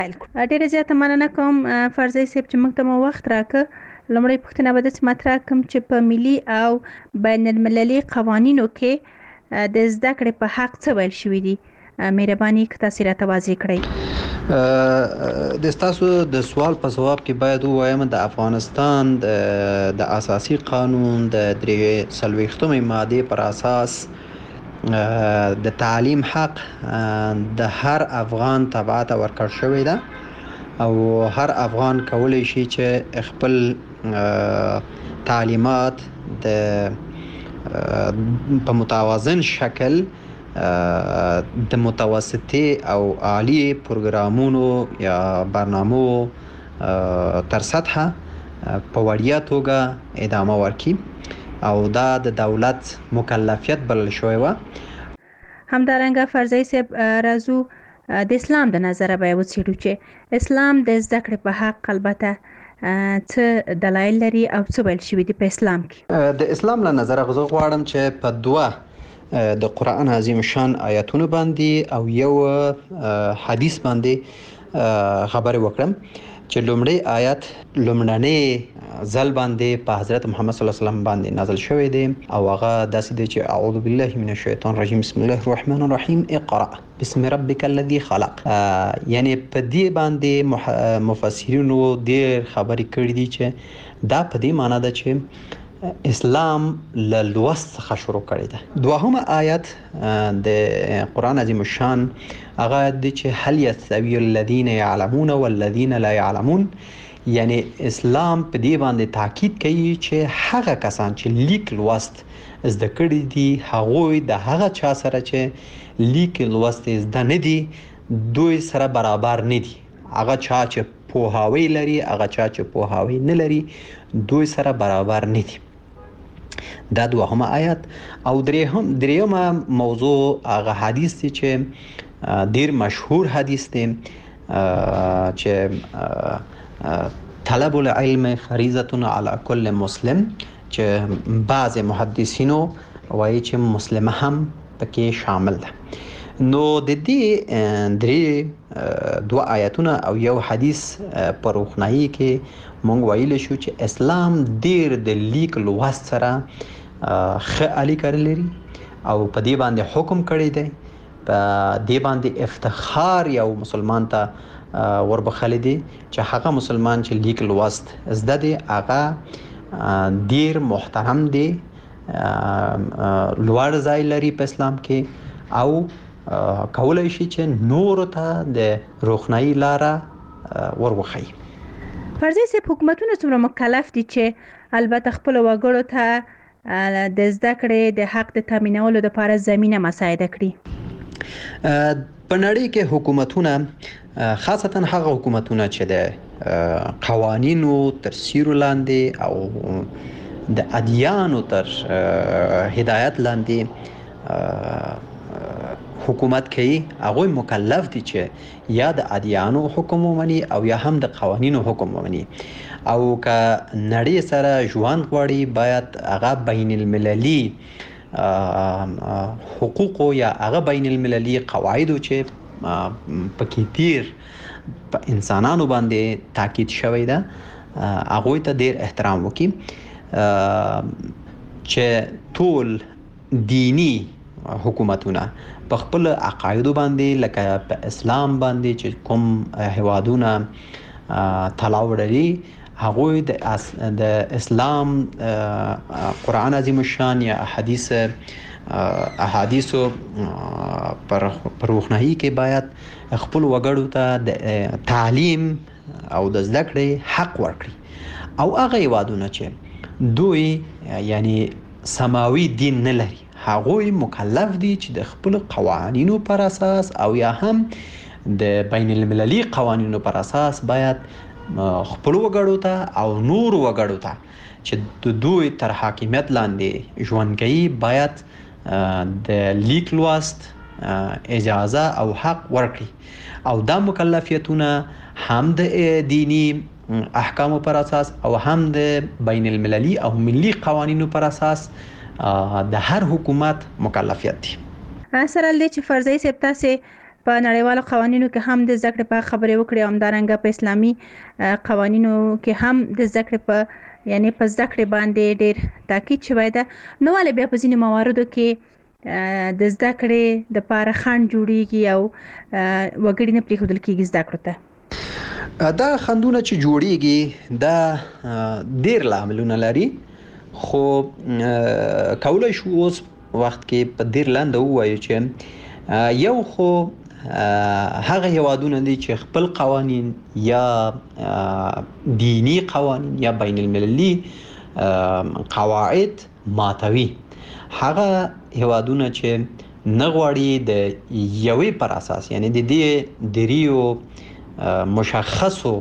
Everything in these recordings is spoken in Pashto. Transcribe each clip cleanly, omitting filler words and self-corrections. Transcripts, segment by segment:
ډیره زیاته مننه کوم فرضي صاحب چې موږ ته مو وخت راکړ. لومړی پوښتنه به داسې مطرح کړم چې په ملي او بین المللي قوانینو کې د زده کړې په حق څه ویل شوي دي؟ مهرباني که تاسې راته واضح کړئ. د تاسو د سوال په جواب کې باید ووایم د افغانستان د اساسي قانون د 43مې ماده پر اساس د تعلیم حق د هر افغان تبعه ورکړ شوی ده او هر افغان کولی شي چې خپل تعلیمات د په متوازن شکل د متوسطي او عالی پروګرامونو یا برنامو تر سطحه په وړیا توګه ادامه ورکړي او دا د دولت مکلفیت بلل شوی و. همدارنګه فرضي صاحب راځو د اسلام د نظره به وڅېړو چې اسلام د زده کړې په حق البته څه دلایل لري او څه ویل شوي دي په اسلام کې. د اسلام له نظره زه غواړم چې په دوه د قرآن عظیم شان آیاتونو باندې او یو حدیث باندې خبرې وکړم چې لومړی آیات لومړنی ځل باندې په حضرت محمد صلی الله علیه وسلم باندې نازل شوی دی او هغه داسې دی چې اعوذ بالله من الشیطان الرجیم بسم الله الرحمن الرحیم اقرأ بسم ربک الذی خلق. یعنی په دې باندې مفسرینو ډېر خبرې کړې دي چې دا په دې معنی ده چې اسلام له لوست څخه شروع کړی ده. دوهمه آیت د قرآن عظیم الشان هغه د چې هل یستوی الذین یعلمون والذین لا یعلمون، یعنی اسلام په دې باندې تاکید کوي چې هغه کسان چې لیک لوست زده کړي دي هغوی د هغه چا سره چې لیک لوست زده نه دي دوی سره برابر نه دي. هغه چا چې پوهاوی لري هغه چا چې پوهاوی نه لري دوی سره برابر نه دي. دا دوهمه آیت. او دریمه موضوع هغه حدیث دی چې ډیر مشهور حدیث دی چې طلب العلم فریضه علی کل مسلم، چې بعض محدثینو وایي چې مسلمه هم پکې شامل ده. نو د دې درې دوه آیاتونه او یو حدیث پر روښنايي کې مونږ ویل شو چې اسلام ډیر د لیک لوست سره ښه اړیکه لري او په دې باندې حکم کړی دی. په دې باندې افتخار یو مسلمان ته وربخلی دی چې هغه مسلمان چې لیک لوست زده دی هغه ډیر محترم دی، لوړ ځای لري په اسلام کې او کولای شي چې نور ته د روښنايي لاره وروخی. فرضي صاحب حکومتونه څومره مکلف دي چې البته خپل وګړو ته د زده کړې د حق د تامینولو لپاره زمینه مساعده کړي؟ په نړۍ کې حکومتونه خاصتا هغه حکومتونه چې د قوانینو تر سیوري لاندې او د ادیانو تر هدایت لاندې حکومت کوي هغه مکلف دي چې یا د ادیانو حکم ومني او یا هم د قوانینو حکم ومني او که نړۍ سره ژوند غواړي باید هغه بین المللي حقوق یا هغه بین المللي قواعد چې پکې تیر په انسانانو باندې تاکید شوی ده هغه ته ډیر احترام وکړي چې ټول دینی حکومتونه په خپل عقایدو باندې لکه په اسلام باندې چې کوم هوادونه تلاو لري هغه د اسلام قرآن عظیم الشان یا احادیثو پر روښنايي کې باید خپل وګړو ته د تعلیم او د زده کړې حق ورکړي او هغه هوادونه چې دوی یعنی سماوي دین نه لري هغوی مکلف دي چې د خپل قوانینو پر اساس او یا هم د بین المللي قوانینو پر اساس باید خپل وګړو ته او نور وګړو ته چې دوی تر حاکمیت لاندې ژوند کوي باید د لیک لوست اجازه او حق ورکړي او دا مکلفیتونه هم د دینی احکامو پر اساس او هم د بین المللي او ملي قوانینو پر اساس د هر حکومت مکلفیت دي. سره لدې چې فرضي صاحب تاسې په نړیوالو قوانینو کې هم د زده کړې په خبرې وکړې، همدارنګه په اسلامي قوانینو کې هم د زده کړې په زده کړې باندې ډېر تاکید شوی ده. نو ولې بیا په ځینې مواردو کې د زده کړې دپاره خنډ جوړیږي او وګړي نه پرېښودل کېږي زده کړو ته؟ دا خنډونه چې جوړیږي دا ډېر لاملونه لري، خو کولی شو اوس وخت کې په ډېر لنډه ووایو چې یو خو هغه هیوادونه دي چې خپل قوانین یا دینی قوانین یا بین المللي قواعد ماتوي. هغه هیوادونه چې نه غواړي د یوې پر اساس د دې دریو مشخصو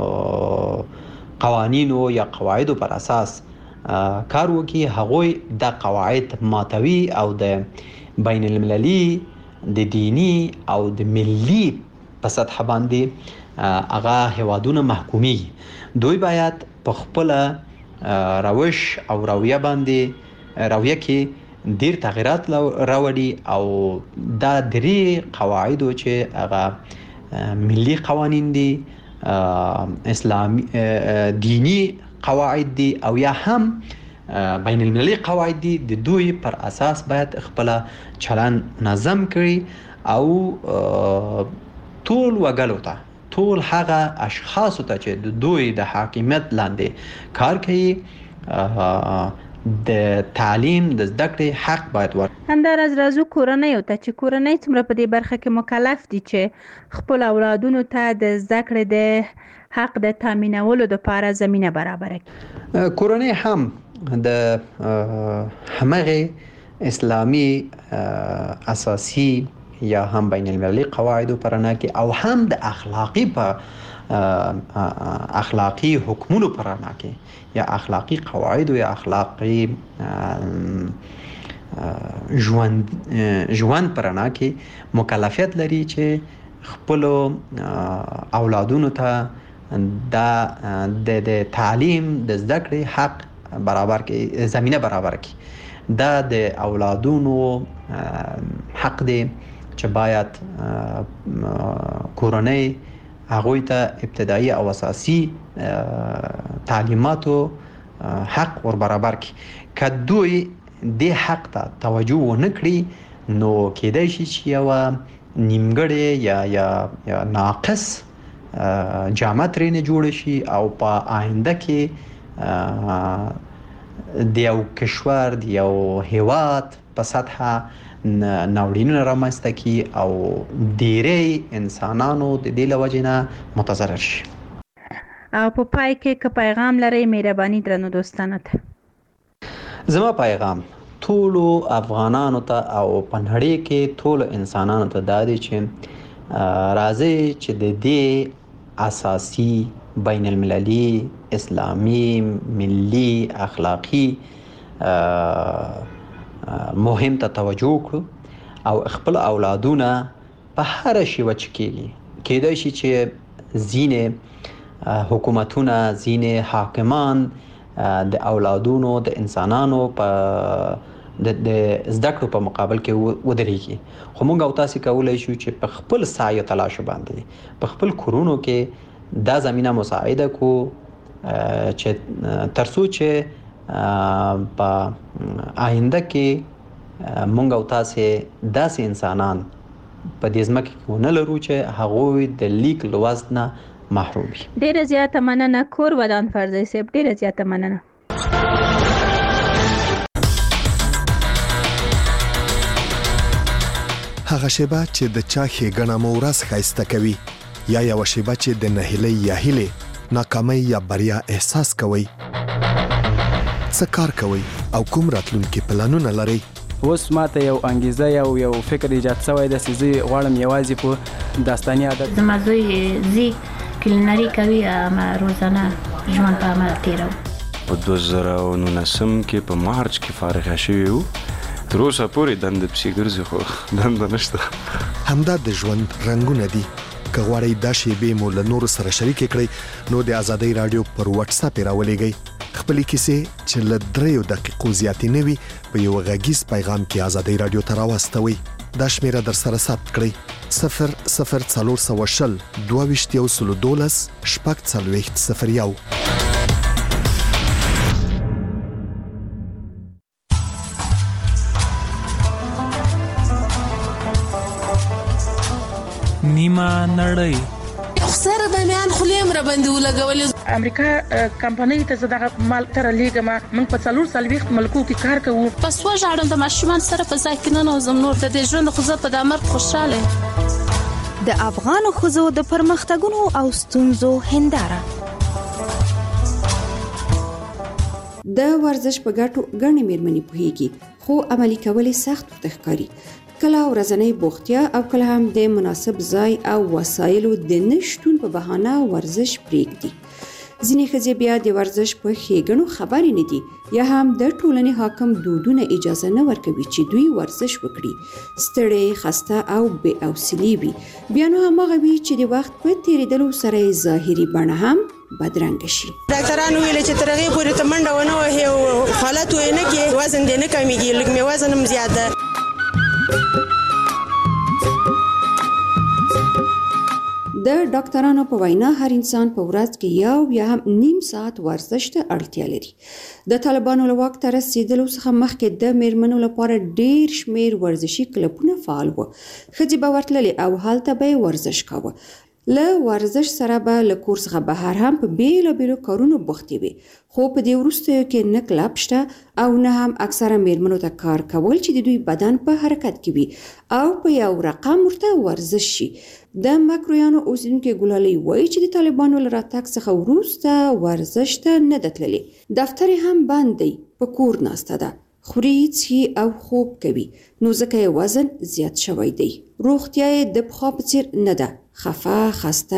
قوانینو یا قواعدو پر اساس کار وکړي، هغوی د قواعد ماتوي او د بین المللي د دینی او د ملي په سطح باندې هغه هیوادونه محکومیږي. دوی باید په خپل روش او رویه کې ډیر تغیرات راوړي او دا درې قواعدو چې هغه ملي قوانین دي، اسلامي دینی قواعد دي او یا هم بین المللي قواعد دي، د دوی پر اساس باید خپل چلن منظم کړي او ټول وګړو ته، ټول هغه اشخاصو ته چې د دوی د حاکمیت لاندې کار کوي د تعلیم د زده کړې حق باید ورکړي. همداراز راځو کورنیو ته چې کورنۍ څومره په دې برخه کې مکلف دي چې خپل اولادونو ته د زده کړې د حق د تامینولو لپاره زمینه برابره کړي. کورنۍ هم د همغه اسلامي اساسي یا هم بین المللي قواعدو پر رڼا کې او هم د اخلاقی حکمونو پر رڼا کې یا اخلاقی قواعد یا اخلاقی ژوند پر رڼا کې مکلفیت لري چې خپل اولادونو ته د تعلیم د زده کړې حق برابر کې زمینه برابر کې. دا د اولادونو حق دی چې باید کورنۍ هغوی ته ابتدایي او اساسي تعلیماتو حق ور برابر کړي. که دوی دې حق ته توجه ونه کړي نو کېدای شي چې یوه نیمګړې یا ناقص جامه ترېنه جوړه شي او په آینده کې د یو کشور د یو هیواد په سطحه ناورینونه رامنځته کړي او ډېری انسانانو د دې له وجې نه متضرر شي. او په پای کې که پیغام لرئ مهرباني درنو دوستانو ته؟ زما پیغام ټولو افغانانو ته او په نړۍ کې ټولو انسانانو ته دا دی چې راځئ چې د دې اساسي بین المللي اسلامي ملي اخلاقی مهم ته توجه وکړو او خپل اولادونه په هر شیوه چې کېدای شي چې ځینې حکومتونه ځینې حاکمان د اولادونو د انسانانو په د زده کړو په مقابل کې ودرېږي، خو موږ او تاسې کولی شو چې په خپل سعی او تلاش باندې په خپل کورونو کې دا زمینه مساعده کو چې ترڅو چې په آینده کې موږ او تاسې داسې انسانان په دې ځمکه کې ونه لرو چې هغوی د لیک لوست نه محروم وي. ډېره زیاته مننه کور ودان فرزی صاحب، ډېره زیاته مننه. هغه شیبه چې د چا ښېګڼه مو ورځ ښایسته کوي یا یوه شیبه چې د نهیلۍ یا هیلې ناکامۍ یا بریا احساس کوئ، څه کار کوئ او کوم راتلونکي پلانونه لرئ؟ اوس ماته یو انګیزه یو فکر ایجاد شوی دی چې زه غواړم یوازې په داستاني عادت زما زوی زی کلینري کوي، روزانه ژوند په عمل تېروو. په 2019 کې په مارچ کې فارغه شوي وو، تر اوسه پورې دنده پسې ګرځي خو دنده نشته. همدا د ژوند رنګونه دي. که غواړئ دا شیبې مو له نورو سره شریکې کړئ نو د ازادۍ راډیو پر واتس اپ یې راولېږئ. خپلې کیسې چې له 3 دقیقو زیاتې نه وي په یو غږیز پیغام کې ازادۍ راډیو ته راواستوئ. دا شمیره در سره ثبت کړئ 00420 22 شپږ 40 نیمه نړۍ سره د میان خلیم را باندې ولګولې امریکا کمپنۍ ته زداغه مال تر لیګما من په 4 ملکو کې کار کوو پس وژاړم د ماشومان سره په ځای کې نه نوزم نور د ژوند خو زه په دامر خوشاله د افغان خوځو د پرمختګونو او ستونزو هنداره د ورزش په ګټو ګڼې میرمنې پوهیږي خو عملي کول سخت ښکاري کله ورځنی بوختیا او کله هم د مناسب ځای او وسایلو د نشټون په بهانه ورزش پرېږدي ځینې ښځې بیا د ورزش په ښېګڼو خبرې نه دي یا هم د ټولنې حاکم دودونه اجازه نه ورکوي چې دوی ورزش وکړي ستړې خسته او بې حوصلې وي بیا نو هماغه وي چې د وخت په تېرېدلو سره یې ظاهري بڼه هم بدرنګه شي ډاکټرانو ویل چې تر هغې پورې ته منډه ونه وهې او حالت یې نه کړې وزن دې نه کمیږي لږ مې وزن هم زیات ده د ډاکټرانو په وینا هر انسان په ورځ کې یو یا هم نیم ساعت ورزش ته اړتیا لري د طالبانو له واک ته رسیدلو څخه مخکې د میرمنو لپاره ډیر شمیر ورزشي کلبونه فعال وو ښځې به ورتللې او هلته به ورزش کاوه له ورزش سره به له کور څخه بهر هم په بیلابیلو کارونو بوختې وي خو په دې وروستیو کې نه کلب شته او نه هم اکثره میرمنو ته کار کول چې د دوی بدن په حرکت کې وي او په یو رقم ورته ورزش شي د مکرویانو اوسیدونکي ګلالۍ وایي چې د طالبانو له راتګ څخه وروسته ورزش ته نه ده تللې دفتر هم بند دی په کور ناسته ده خوري څښي او خوب کوي نو ځکه یې وزن زیات شوی دی روغتیا یې د پخوا په څېر نه ده خفه خسته